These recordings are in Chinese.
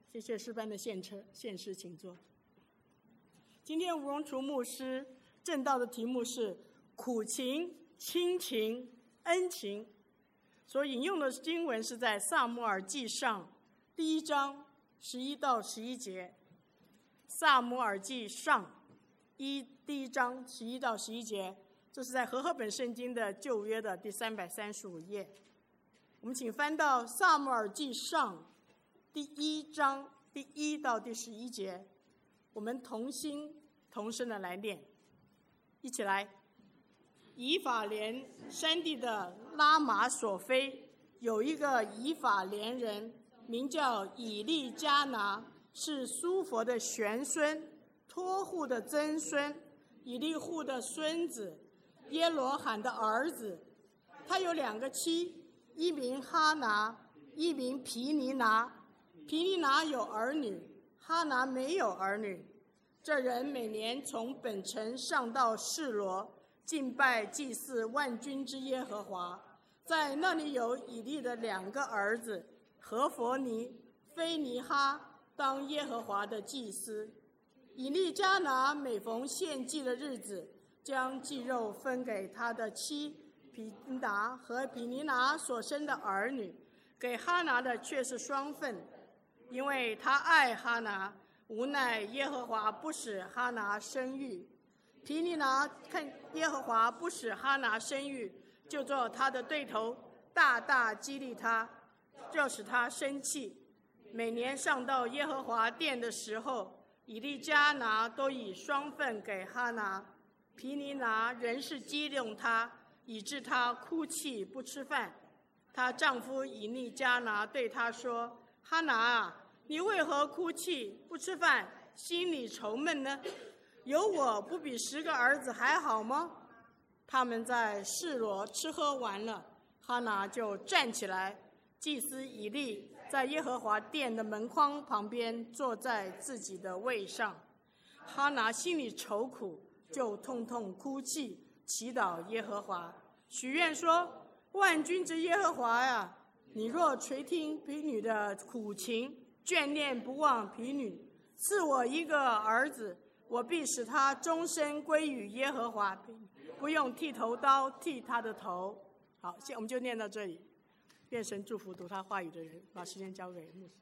谢谢诗班的献诗，请坐。今天吴荣厨牧师正道的题目是苦情、亲情、恩情，所引用的经文是在撒母耳记上第1章11到11节。撒母耳记上第1章11到11节，这是在和合本圣经的旧约的第335页。我们请翻到撒母耳记上第1章第1到第11节，我们同心同声的来念，一起来。以法莲山地的拉玛索菲有一个以法莲人，名叫以利加拿，是苏佛的玄孙，托户的曾孙，以利户的孙子，耶罗罕的儿子。他有2个妻，一名哈拿，一名皮尼拿。皮尼拿有儿女，哈拿没有儿女。这人每年从本城上到示罗，敬拜祭祀万军之耶和华。在那里有以利的2个儿子，何弗尼、菲尼哈，当耶和华的祭司。以利加拿每逢献祭的日子，将祭肉分给他的妻皮拿和皮尼拿所生的儿女，给哈拿的却是双份，因为他爱哈拿，无奈耶和华不使哈拿生育。皮尼拿看耶和华不使哈拿生育，就做他的对头，大大激励他，就使他生气。每年上到耶和华殿的时候，以利加拿都以双份给哈拿。皮尼拿仍是激动他，以致他哭泣不吃饭。她丈夫以利加拿对她说：哈拿啊，你为何哭泣不吃饭，心里愁闷呢？有我不比10个儿子还好吗？他们在示罗吃喝完了，哈拿就站起来，祭司以利在耶和华殿的门框旁边坐在自己的位上。哈拿心里愁苦，就痛痛哭泣，祈祷耶和华，许愿说：万军之耶和华呀，你若垂听婢女的苦情，眷念不忘婢女，赐我一个儿子，我必使他终身归于耶和华，不用剃头刀剃他的头。好，现在我们就念到这里。愿神祝福读他话语的人，把时间交给牧师。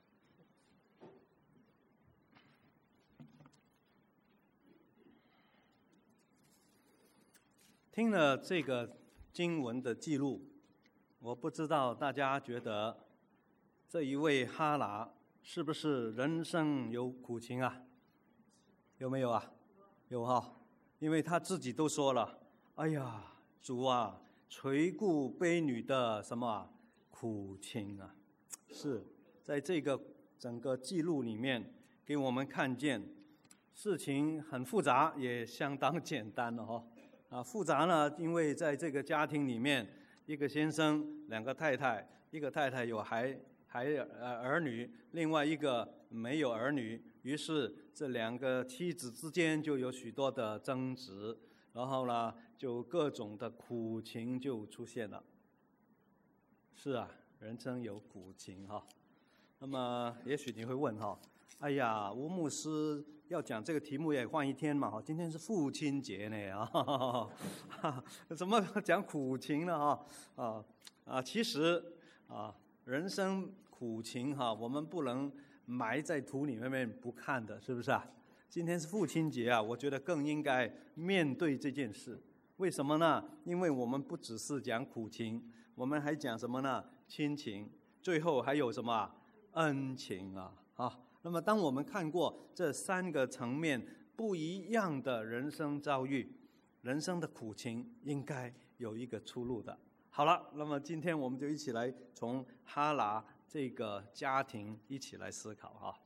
听了这个经文的记录，我不知道大家觉得这一位哈拿是不是人生有苦情啊？有没有啊？有哈，因为他自己都说了：哎呀，主啊，垂顾婢女的什么苦情啊！是在这个整个记录里面给我们看见事情很复杂，也相当简单了哈。复杂呢，因为在这个家庭里面，一个先生，2个太太，一个太太有儿女，另外一个没有儿女，于是这2个妻子之间就有许多的争执，然后呢，就各种的苦情就出现了。是啊，人生有苦情哈。那么也许你会问哈，哎呀，吴牧师要讲这个题目也换一天嘛，今天是父亲节呢怎么讲苦情呢其实人生苦情我们不能埋在土里面不看的，是不是啊？今天是父亲节我觉得更应该面对这件事。为什么呢？因为我们不只是讲苦情，我们还讲什么呢？亲情，最后还有什么恩情那么当我们看过这3个层面不一样的人生遭遇，人生的苦情应该有一个出路的。好了，那么今天我们就一起来从哈拿这个家庭一起来思考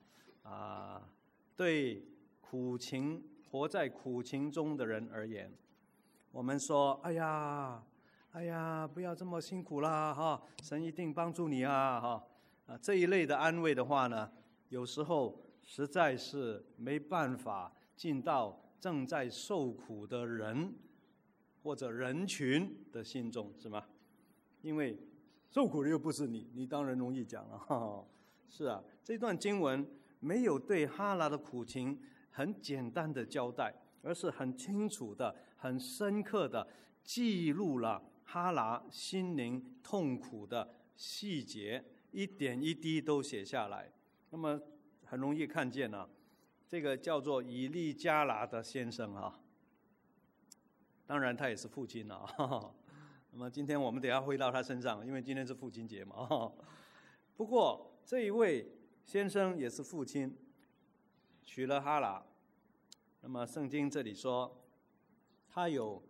对苦情活在苦情中的人而言，我们说哎呀不要这么辛苦啦神一定帮助你这一类的安慰的话呢，有时候实在是没办法进到正在受苦的人或者人群的心中，是吗？因为受苦的又不是你当然容易讲了是啊，这段经文没有对哈拿的苦情很简单的交代，而是很清楚的、很深刻的记录了哈拿心灵痛苦的细节，一点一滴都写下来。那么很容易看见啊，这个叫做以利加拿的先生啊，当然他也是父亲了啊。那么今天我们等一下回到他身上，因为今天是父亲节嘛。不过这一位先生也是父亲，娶了哈拿。那么圣经这里说，他有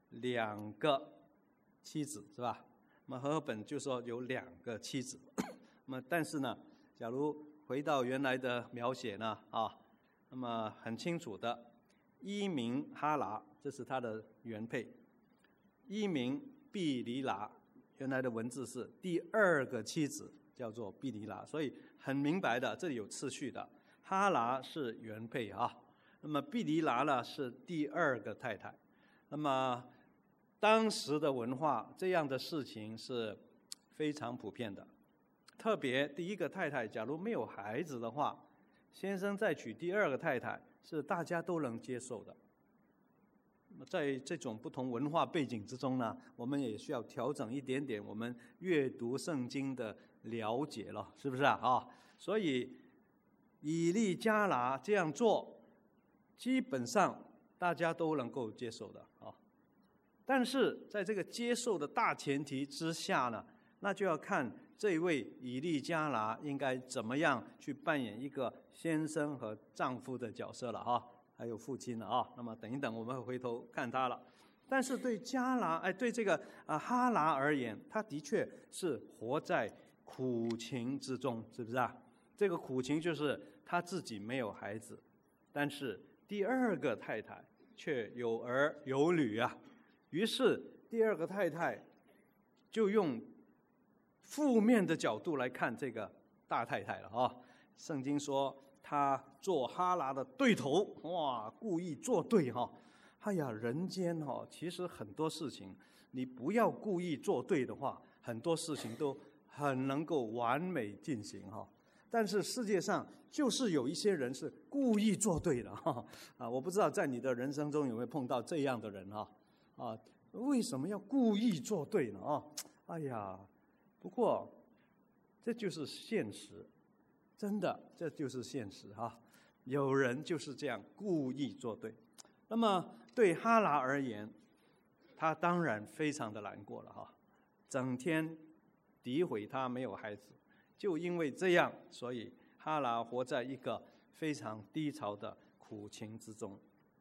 2个妻子，是吧？那么和合本就说有2个妻子。那么但是呢，假如回到原来的描写呢，那么很清楚的，一名哈拿，这是他的原配；一名毕尼拿，原来的文字是第2个妻子，叫做毕尼拿，所以很明白的，这里有次序的。哈拿是原配啊，那么毕尼拿呢是第2个太太。那么当时的文化，这样的事情是非常普遍的。特别第1个太太假如没有孩子的话，先生再娶第2个太太是大家都能接受的。在这种不同文化背景之中呢，我们也需要调整一点点我们阅读圣经的了解了，是不是啊？所以以利加拿这样做，基本上大家都能够接受的啊。但是在这个接受的大前提之下呢，那就要看这一位以利加拿应该怎么样去扮演一个先生和丈夫的角色了啊，还有父亲了啊。那么等一等，我们会回头看他了。但是对对这个哈拿而言，他的确是活在苦情之中，是不是啊？这个苦情就是他自己没有孩子，但是第2个太太却有儿有女啊。于是第2个太太就用负面的角度来看这个大太太了啊。圣经说他做哈拿的对头，哇，故意作对哈。哎呀，人间其实很多事情你不要故意作对的话，很多事情都很能够完美进行哈。但是世界上就是有一些人是故意作对的哈。我不知道在你的人生中有没有碰到这样的人哈。为什么要故意作对呢啊？哎呀，不过这就是现实，真的，这就是现实哈。有人就是这样故意作对。那么对哈拿而言，他当然非常的难过了哈，整天诋毁他没有孩子，就因为这样，所以哈拿活在一个非常低潮的苦情之中。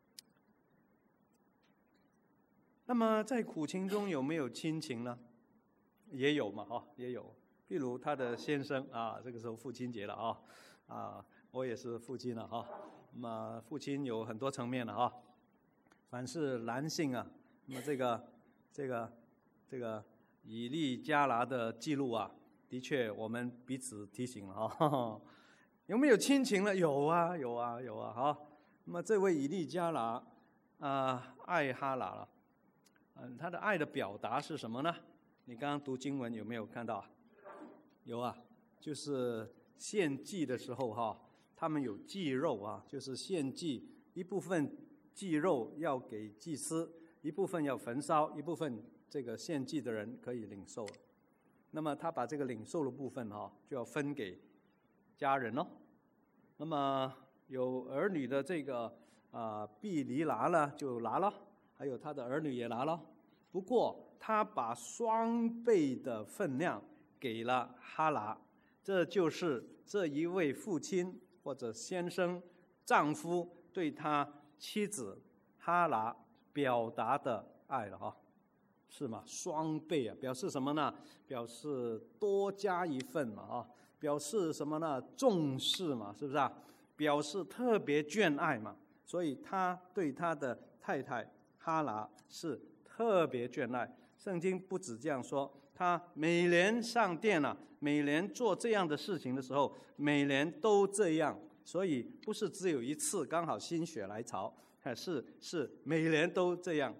那么在苦情中有没有亲情呢？也有嘛，也有。譬如他的先生啊，这个时候父亲节了我也是父亲了那么父亲有很多层面了凡是男性啊，那么这个以利加拿的记录啊，的确我们彼此提醒了有没有亲情呢？有啊。那么这位以利加拿爱哈拿了。他的爱的表达是什么呢？你刚刚读经文有没有看到？有啊，就是献祭的时候他们有祭肉就是献祭，一部分祭肉要给祭司，一部分要焚烧，一部分这个献祭的人可以领受。那么他把这个领受的部分就要分给家人咯。那么有儿女的这个毕尼拿呢就拿了，还有他的儿女也拿了。不过他把双倍的分量给了哈拿，这就是这一位父亲或者先生丈夫对他妻子哈拿表达的爱了是吗？双倍表示什么呢？表示多加一份嘛表示什么呢？重视嘛，是不是表示特别眷爱嘛。所以他对他的太太哈拿是特别眷爱。圣经不止这样说，他每年上殿每年做这样的事情的时候，每年都这样，所以不是只有一次刚好心血来潮，是每年都这样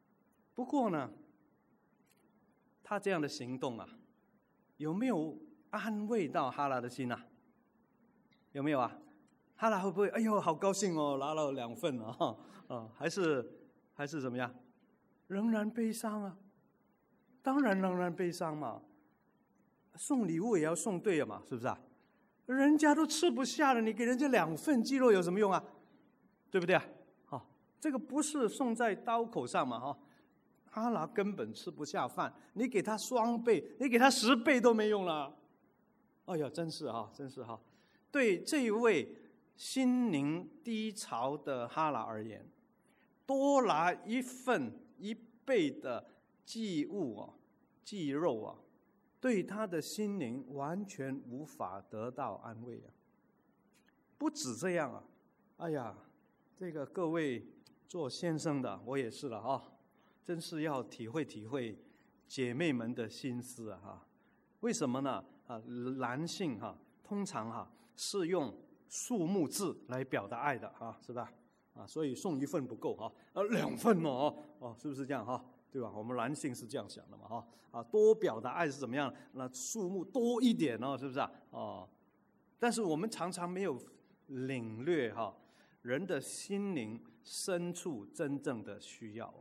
不过呢，他这样的行动有没有安慰到哈拿的心啊？有没有啊？哈拿会不会哎呦好高兴哦，拿了2份啊？还是怎么样？仍然悲伤啊？当然仍然悲伤嘛。送礼物也要送对了嘛，是不是啊？人家都吃不下了，你给人家2份鸡肉有什么用啊？对不对啊？这个不是送在刀口上嘛？哈拿根本吃不下饭，你给他双倍，你给他10倍都没用了。哎呀，真是哈！对这一位心灵低潮的哈拿而言，多拿1倍的祭物祭肉对他的心灵完全无法得到安慰啊！不止这样啊！哎呀，这个各位做先生的，我也是了真是要体会姐妹们的心思啊！为什么呢？男性通常是用数目字来表达爱的是吧？所以送1份不够2份是不是这样对吧？我们男性是这样想的嘛多表达爱是怎么样？那数目多一点是不是但是我们常常没有领略人的心灵深处真正的需要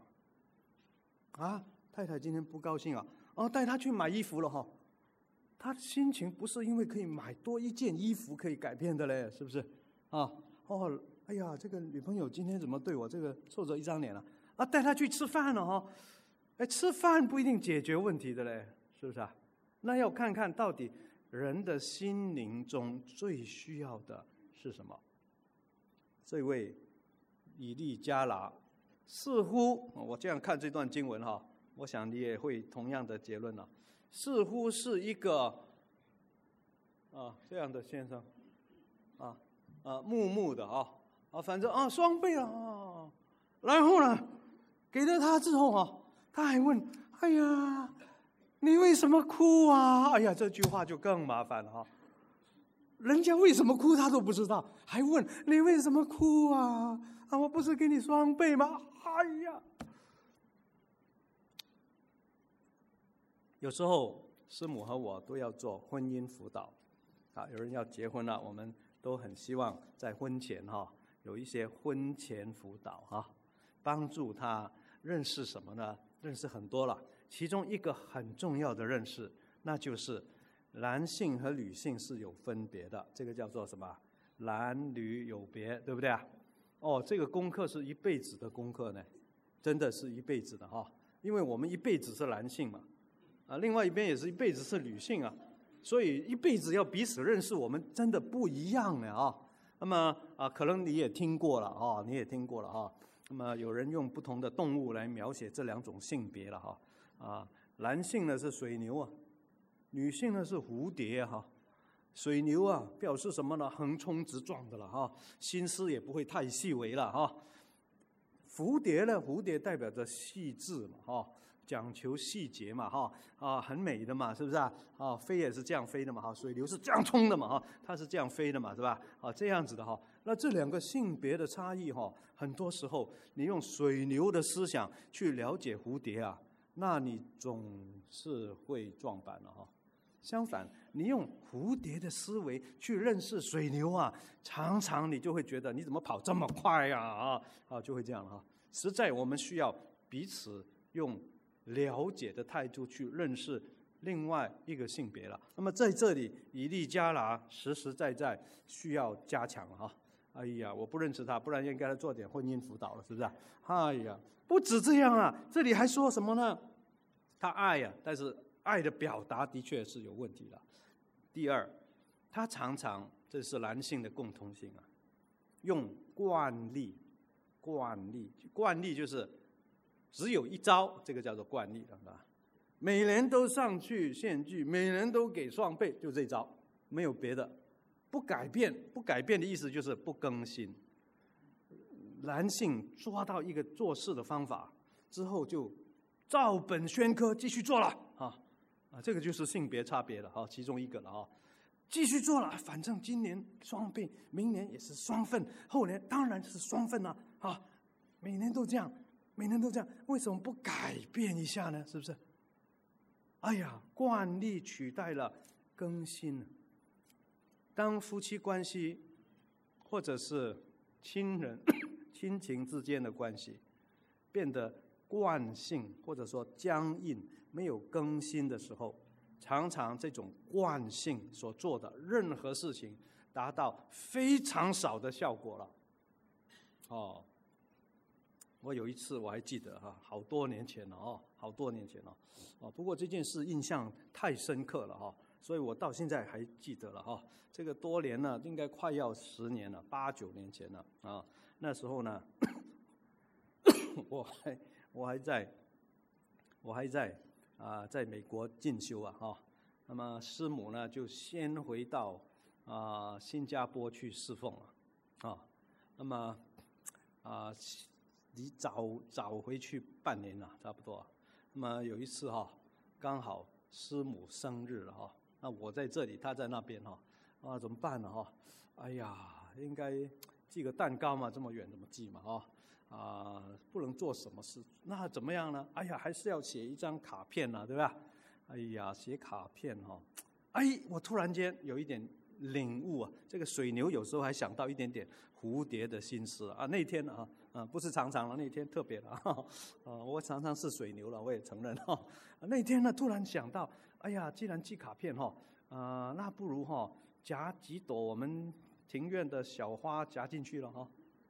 太太今天不高兴带她去买衣服了她的心情不是因为可以买多1件衣服可以改变的嘞，是不是哎呀，这个女朋友今天怎么对我这个臭着一张脸了带她去吃饭了吃饭不一定解决问题的嘞，是不是那要看看到底人的心灵中最需要的是什么。这位以利加拿似乎我这样看这段经文我想你也会同样的结论似乎是一个这样的先生木木的反正双倍了然后呢给了他之后他还问哎呀你为什么哭哎呀，这句话就更麻烦了人家为什么哭他都不知道，还问你为什么哭我不是给你双倍吗？哎呀，有时候师母和我都要做婚姻辅导有人要结婚了，我们都很希望在婚前有一些婚前辅导帮助他认识什么呢？认识很多了，其中一个很重要的认识，那就是男性和女性是有分别的，这个叫做什么？男女有别，对不对这个功课是一辈子的功课呢，真的是一辈子的因为我们一辈子是男性嘛，另外一边也是一辈子是女性所以一辈子要彼此认识，我们真的不一样呢那么可能你也听过了那么有人用不同的动物来描写这2种性别了男性呢是水牛女性呢是蝴蝶水牛表示什么呢？横冲直撞的了心思也不会太细微了蝴蝶呢？蝴蝶代表着细致嘛讲求细节嘛很美的嘛，是不是飞也是这样飞的嘛水牛是这样冲的嘛它是这样飞的嘛，是吧这样子的那这2个性别的差异很多时候你用水牛的思想去了解蝴蝶那你总是会撞板了相反，你用蝴蝶的思维去认识水牛常常你就会觉得你怎么跑这么快就会这样实在我们需要彼此用了解的态度去认识另外一个性别了。那么在这里，以利加拿实实在在需要加强了哎呀，我不认识他，不然应该来做点婚姻辅导了，是不是哎呀，不止这样这里还说什么呢？他爱但是爱的表达的确是有问题的。第二，他常常，这是男性的共通性用惯例就是只有一招，这个叫做惯例，每年都上去献祭，每年都给双倍，就这一招，没有别的，不改变的意思就是不更新。男性抓到一个做事的方法之后，就照本宣科继续做了这个就是性别差别了其中一个了继续做了，反正今年双倍，明年也是双份，后年当然是双份了每年都这样，为什么不改变一下呢？是不是？哎呀，惯例取代了更新。当夫妻关系或者是亲人亲情之间的关系变得惯性或者说僵硬，没有更新的时候，常常这种惯性所做的任何事情达到非常少的效果了。我有一次我还记得好多年前了好多年前了不过这件事印象太深刻了所以我到现在还记得了这个多年了，应该快要10年了，8、9年前了那时候呢，我还在在美国进修那么师母呢就先回到新加坡去侍奉了那么你早回去半年了差不多。那么有一次刚好师母生日了那我在这里，他在那边怎么办呢哎呀，应该寄个蛋糕嘛，这么远怎么寄嘛不能做什么事，那怎么样呢？哎呀，还是要写一张卡片对吧？哎呀，写卡片我突然间有一点领悟这个水牛有时候还想到一点点蝴蝶的心思那天不是常常了，那天特别了我常常是水牛了，我也承认那天呢突然想到，哎呀，既然寄卡片那不如夹几朵我们庭院的小花夹进去了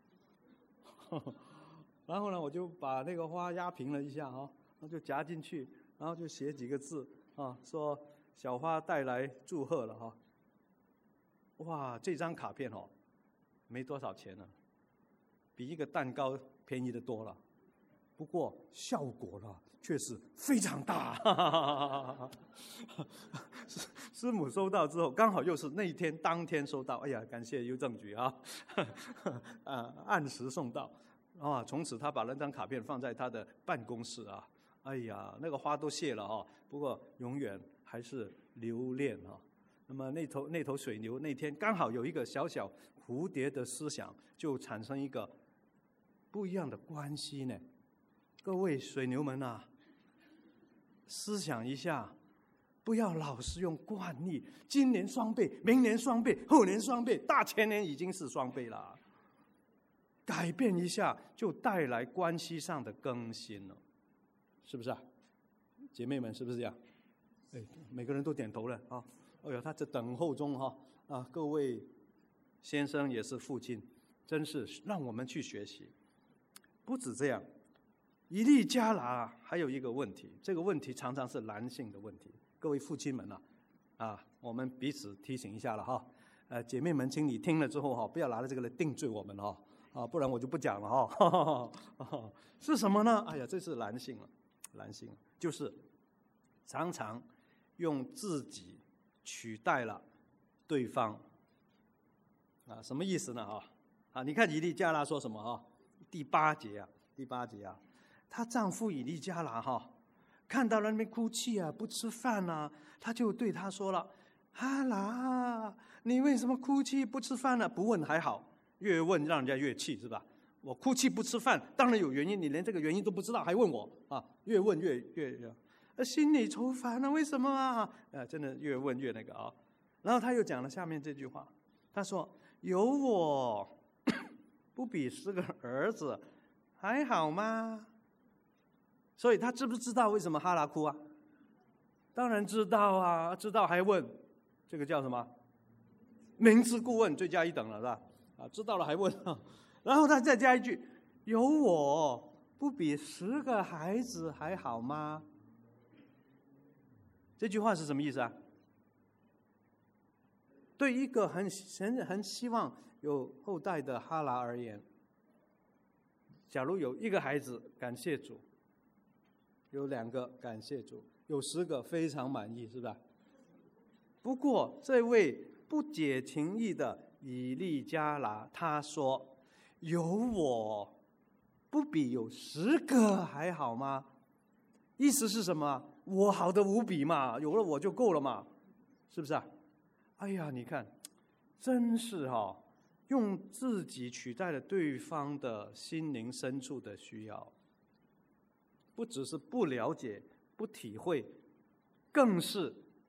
然后呢我就把那个花压平了一下那就夹进去，然后就写几个字说小花带来祝贺了哇，这张卡片没多少钱了，比一个蛋糕便宜的多了，不过效果却是非常大师母收到之后，刚好又是那一天当天收到，哎呀，感谢邮政局按时送到从此他把那张卡片放在他的办公室哎呀，那个花都谢了不过永远还是留恋那么那头水牛那天刚好有一个小小蝴蝶的思想，就产生一个不一样的关系呢。各位水牛们思想一下，不要老是用惯例，今年双倍，明年双倍，后年双倍，大前年已经是双倍了。改变一下，就带来关系上的更新了，是不是姐妹们，是不是这样？每个人都点头了哎呀，他在等候中各位先生也是父亲，真是让我们去学习。不止这样，以利加拿还有一个问题，这个问题常常是男性的问题。各位父亲们我们彼此提醒一下了姐妹们，请你听了之后不要拿着这个来定罪我们不然我就不讲了是什么呢？哎呀，这是男性就是常常用自己取代了对方什么意思呢你看以利加拿说什么第八节她丈夫以利加拿看到了那边哭泣不吃饭他就对她说了，哈拿，你为什么哭泣不吃饭呢？不问还好，越问让人家越气，是吧？我哭泣不吃饭当然有原因，你连这个原因都不知道还问我越问越心里愁烦为什么真的越问越那个然后他又讲了下面这句话，他说有我不比10个儿子还好吗？所以他知不知道为什么哈拿哭当然知道知道还问，这个叫什么？明知故问，罪加一等了，是吧？知道了还问然后他再加一句，有我不比10个孩子还好吗？这句话是什么意思对一个很希望有后代的哈拿而言，假如有1个孩子感谢主，有2个感谢主，有10个非常满意，是吧？不过这位不解情意的以利加拿他说，有我不比有10个还好吗？意思是什么？我好的无比嘛，有了我就够了嘛，是不是哎呀，你看真是用自己取代了对方的心灵深处的需要，不只是不了解不体会，更是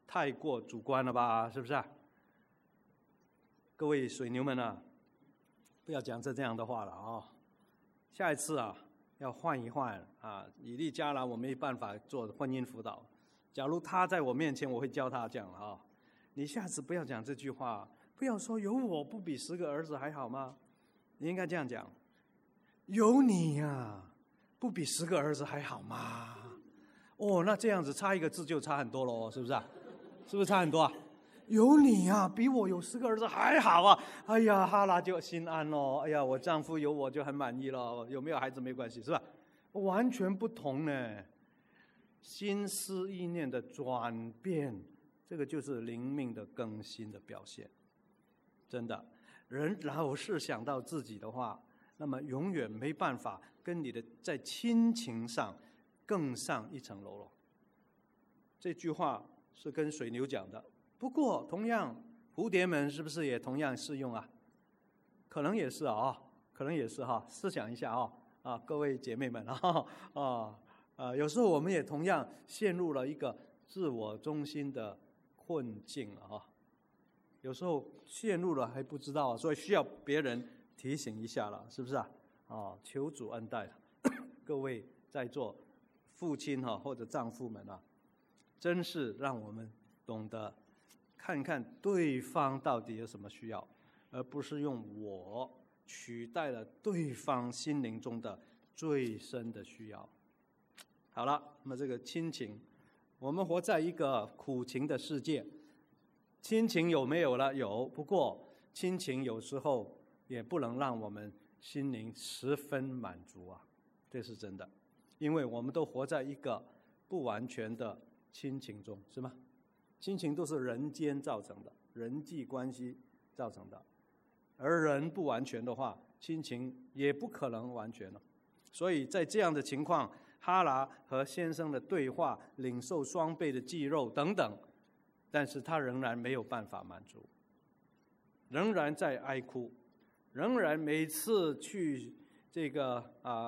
太过主观了吧？是不是啊？各位水牛们啊，不要讲这样的话了啊！下一次啊，要换一换啊。以利加拿我没办法做婚姻辅导，假如他在我面前，我会教他这样啊。你下次不要讲这句话，不要说有我不比10个儿子还好吗？你应该这样讲，有你呀，不比10个儿子还好吗？哦，那这样子差一个字就差很多了，是不是啊？是不是差很多啊？有你啊，比我有10个儿子还好啊！哎呀，哈拿就心安咯。哎呀，我丈夫有我就很满意了，有没有孩子没关系，是吧？完全不同呢，心思意念的转变，这个就是灵命的更新的表现。真的，人老是想到自己的话，那么永远没办法跟你的在亲情上更上一层楼了。这句话是跟水牛讲的，不过同样蝴蝶们是不是也同样适用啊？可能也是啊，可能也是哈。思想一下啊，各位姐妹们有时候我们也同样陷入了一个自我中心的困境了啊。有时候陷入了还不知道，所以需要别人提醒一下了，是不是啊？求主恩待各位在座父亲或者丈夫们啊，真是让我们懂得看看对方到底有什么需要，而不是用我取代了对方心灵中的最深的需要。好了，那么这个亲情，我们活在一个苦情的世界，亲情有没有了？有，不过亲情有时候也不能让我们心灵十分满足啊，这是真的，因为我们都活在一个不完全的亲情中，是吗？亲情都是人间造成的，人际关系造成的，而人不完全的话，亲情也不可能完全了。所以在这样的情况，哈拿和先生的对话，领受双倍的祭肉等等，但是他仍然没有办法满足，仍然在哀哭，仍然每次去这个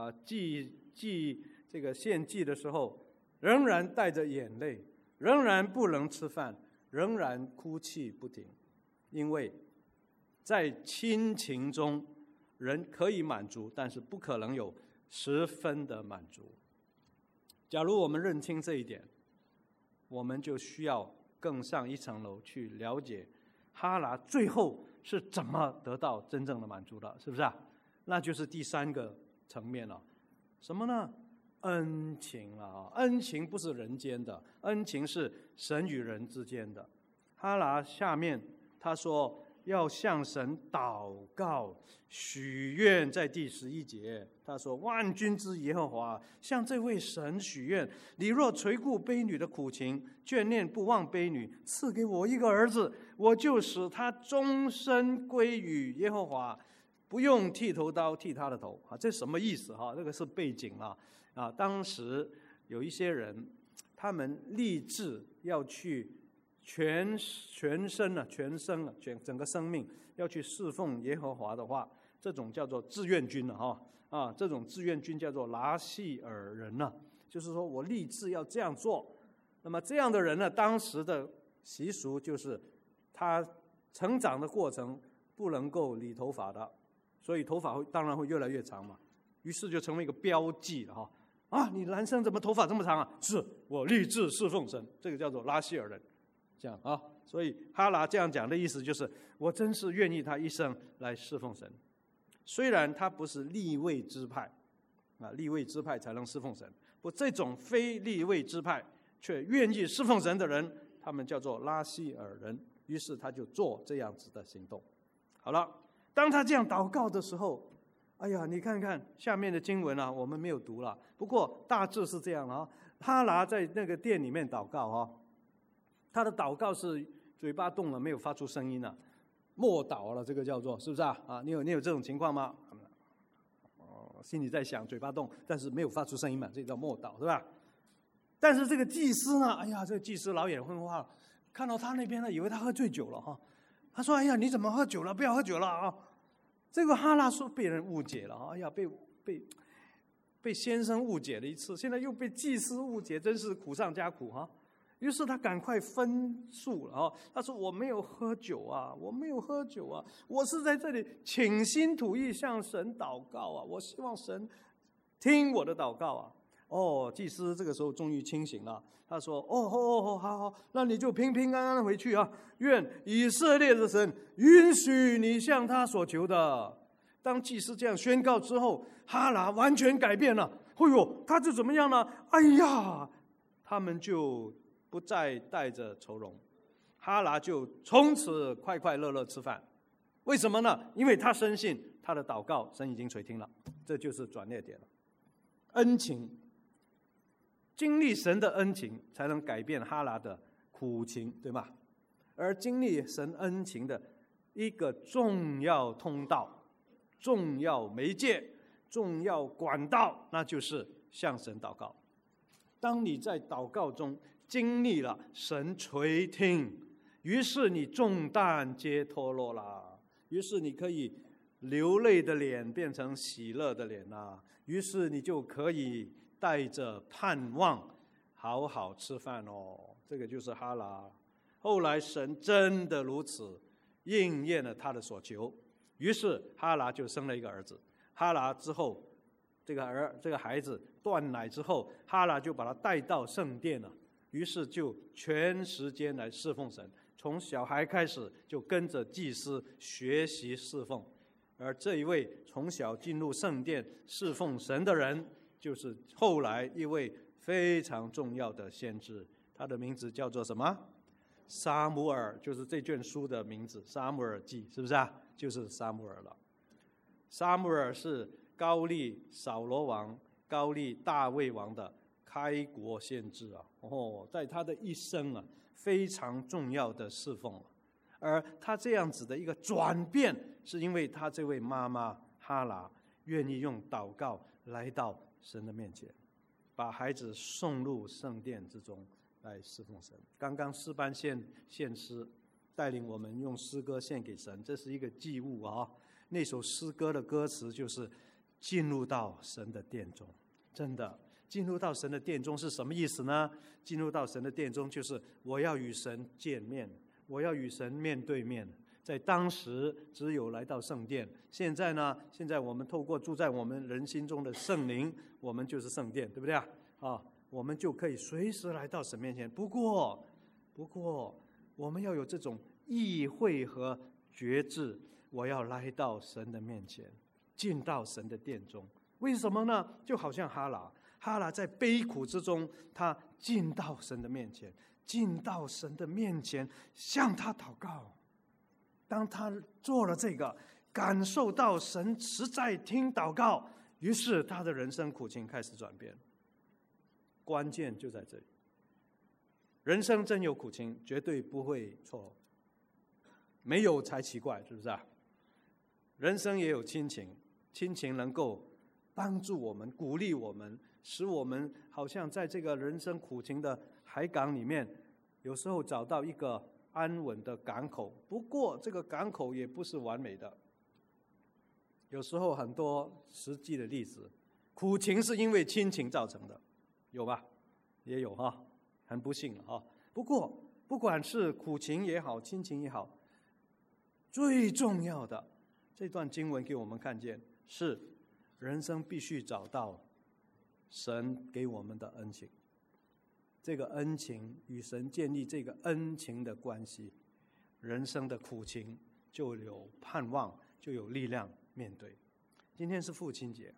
这个献祭的时候，仍然带着眼泪，仍然不能吃饭，仍然哭泣不停。因为在亲情中，人可以满足，但是不可能有十分的满足。假如我们认清这一点，我们就需要更上一层楼去了解哈拿最后是怎么得到真正的满足的，是不是啊？那就是第3个层面了，什么呢？恩情了。恩情不是人间的，恩情是神与人之间的。哈拿下面他说要向神祷告许愿，在第11节他说，万军之耶和华，向这位神许愿，你若垂顾婢女的苦情，眷念不忘婢女，赐给我一个儿子，我就使他终身归于耶和华，不用剃头刀剃他的头。这什么意思？这个是背景啊。当时有一些人，他们立志要去全整个生命要去侍奉耶和华的话，这种叫做志愿军这种志愿军叫做拿细尔人就是说我立志要这样做。那么这样的人呢，当时的习俗就是他成长的过程不能够理头发的，所以头发当然会越来越长嘛，于是就成为一个标记了你男生怎么头发这么长啊？是我立志侍奉神，这个叫做拿细尔人，这样所以哈拿这样讲的意思就是，我真是愿意他一生来侍奉神。虽然他不是利未支派利未支派才能侍奉神，不，这种非利未支派却愿意侍奉神的人，他们叫做拉细尔人。于是他就做这样子的行动。好了，当他这样祷告的时候，哎呀，你看看下面的经文我们没有读了，不过大致是这样哈拿在那个殿里面祷告他的祷告是嘴巴动了，没有发出声音默祷了，这个叫做，是不是你有这种情况吗？心里在想，嘴巴动，但是没有发出声音嘛，这叫默祷，是吧？但是这个祭司呢，哎呀，这个祭司老眼昏花了，看到他那边呢，以为他喝醉酒了他说：“哎呀，你怎么喝酒了？不要喝酒了这个哈拿说被人误解了哎呀，被先生误解了一次，现在又被祭司误解，真是苦上加苦于是他赶快分诉了他说：“我没有喝酒啊，我没有喝酒啊，我是在这里倾心吐意向神祷告啊，我希望神听我的祷告啊。”祭司这个时候终于清醒了，他说：“好，那你就平平安安的回去啊！愿以色列的神允许你向他所求的。”当祭司这样宣告之后，哈拿完全改变了。他就怎么样呢？他们就不再带着愁容，哈拿就从此快快乐乐吃饭。为什么呢？因为他深信他的祷告神已经垂听了，这就是转捩点了。恩情，经历神的恩情，才能改变哈拿的苦情，对吗？而经历神恩情的一个重要通道、重要媒介、重要管道，那就是向神祷告。当你在祷告中经历了神垂听，于是你重担皆脱落了，于是你可以流泪的脸变成喜乐的脸啦，于是你就可以带着盼望好好吃饭这个就是哈拿。后来神真的如此应验了他的所求，于是哈拿就生了一个儿子。哈拿之后，这个孩子断奶之后，哈拿就把他带到圣殿了，于是就全时间来侍奉神，从小孩开始就跟着祭司学习侍奉。而这一位从小进入圣殿侍奉神的人，就是后来一位非常重要的先知，他的名字叫做什么？撒母耳，就是这卷书的名字，撒母耳记，是不是啊？就是撒母耳了。撒母耳是高利扫罗王、高利大卫王的开国先知啊！在他的一生啊，非常重要的侍奉。而他这样子的一个转变，是因为他这位妈妈哈拿愿意用祷告来到神的面前，把孩子送入圣殿之中来侍奉神。刚刚诗班献诗带领我们用诗歌献给神，这是一个祭物啊。那首诗歌的歌词就是进入到神的殿中。真的进入到神的殿中是什么意思呢？进入到神的殿中就是我要与神见面，我要与神面对面。在当时只有来到圣殿，现在呢？现在我们透过住在我们人心中的圣灵，我们就是圣殿，对不对啊？我们就可以随时来到神面前。不过我们要有这种意会和觉知，我要来到神的面前，进到神的殿中。为什么呢？就好像哈拿在悲苦之中，他进到神的面前，向他祷告。当他做了这个，感受到神实在听祷告，于是他的人生苦情开始转变。关键就在这里，人生真有苦情，绝对不会错，没有才奇怪，是不是啊？人生也有亲情，亲情能够帮助我们，鼓励我们，使我们好像在这个人生苦情的海港里面，有时候找到一个安稳的港口。不过这个港口也不是完美的，有时候很多实际的例子，苦情是因为亲情造成的，有吧？也有哈，很不幸了哈。不过不管是苦情也好，亲情也好，最重要的这段经文给我们看见，是人生必须找到神给我们的恩情。这个恩情，与神建立这个恩情的关系，人生的苦情就有盼望，就有力量面对。今天是父亲节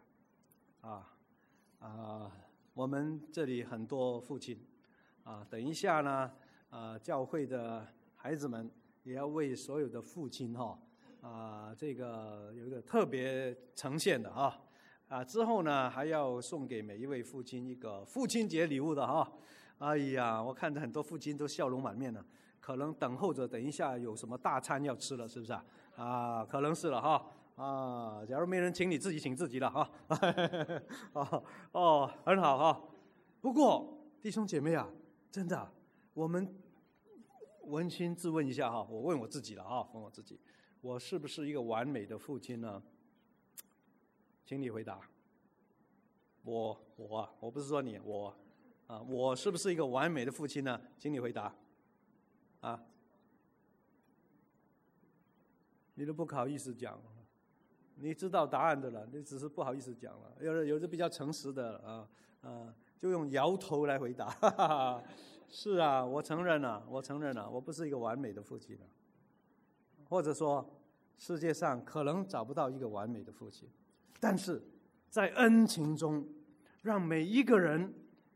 我们这里很多父亲等一下呢教会的孩子们也要为所有的父亲这个有一个特别呈现的之后呢还要送给每一位父亲一个父亲节礼物的哎呀，我看着很多父亲都笑容满面了，可能等候着等一下有什么大餐要吃了，是不是可能是了假如没人请你，自己请自己了很好不过弟兄姐妹真的，我们扪心自问一下我问我自己了问我自己，我是不是一个完美的父亲呢？请你回答。我不是说你， 啊，我是不是一个完美的父亲呢？请你回答。啊，你都不好意思讲，你知道答案的了，你只是不好意思讲了。有的比较诚实的就用摇头来回答。哈哈，是啊，我承认了，我不是一个完美的父亲了。或者说，世界上可能找不到一个完美的父亲，但是在恩情中，让每一个人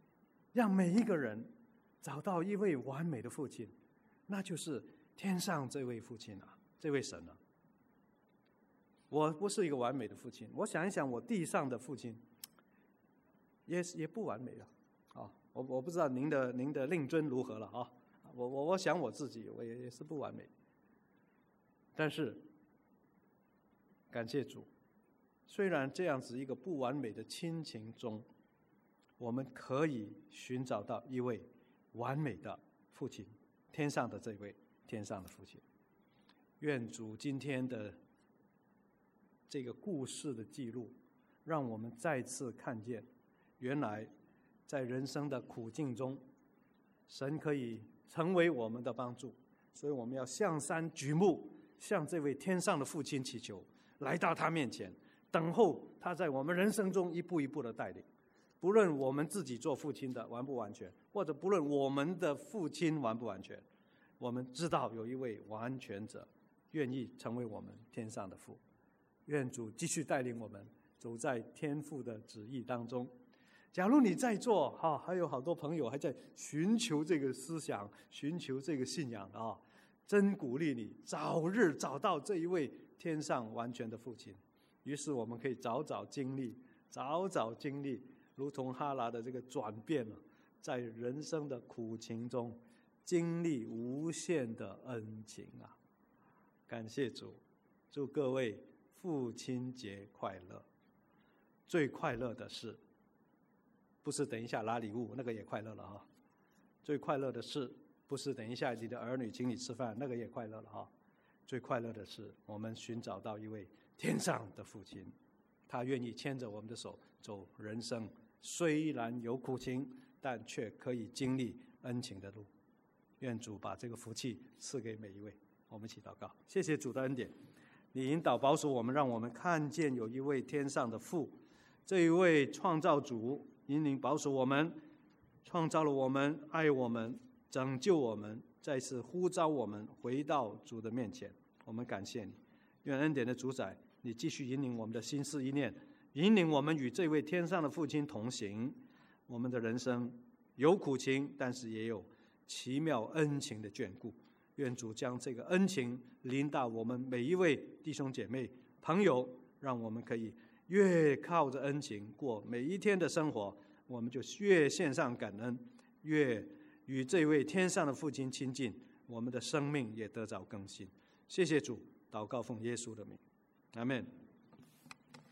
找到一位完美的父亲，那就是天上这位父亲啊，这位神啊。我不是一个完美的父亲，我想一想，我地上的父亲也不完美了啊。我不知道您的令尊如何了啊。我想我自己我也是不完美，但是感谢主，虽然这样子一个不完美的亲情中，我们可以寻找到一位完美的父亲，天上的这位天上的父亲。愿主今天的这个故事的记录，让我们再次看见，原来在人生的苦境中，神可以成为我们的帮助，所以我们要向山举目，向这位天上的父亲祈求，来到他面前，等候他在我们人生中一步一步的带领。不论我们自己做父亲的完不完全，或者不论我们的父亲完不完全，我们知道有一位完全者愿意成为我们天上的父。愿主继续带领我们走在天父的旨意当中。假如你在座还有好多朋友还在寻求这个思想，寻求这个信仰啊，真鼓励你早日找到这一位天上完全的父亲。于是我们可以早早经历，如同哈拿的这个转变，在人生的苦情中经历无限的恩情啊！感谢主，祝各位父亲节快乐。最快乐的是，不是等一下拿礼物，那个也快乐了哈。最快乐的是，不是等一下你的儿女请你吃饭，那个也快乐了哈。最快乐的是，我们寻找到一位天上的父亲，他愿意牵着我们的手走人生，虽然有苦情，但却可以经历恩情的路。愿主把这个福气赐给每一位。我们一起祷告。谢谢主的恩典，你引导保守我们，让我们看见有一位天上的父，这一位创造主引领保守我们，创造了我们，爱我们，拯救我们，再次呼召我们回到主的面前。我们感谢你，愿恩典的主宰，你继续引领我们的心思意念，引领我们与这位天上的父亲同行。我们的人生有苦情，但是也有奇妙恩情的眷顾。愿主将这个恩情临到我们每一位弟兄姐妹朋友，让我们可以越靠着恩情过每一天的生活，我们就越献上感恩，越与这位天上的父亲亲近，我们的生命也得着更新。谢谢主，祷告奉耶稣的名，阿们。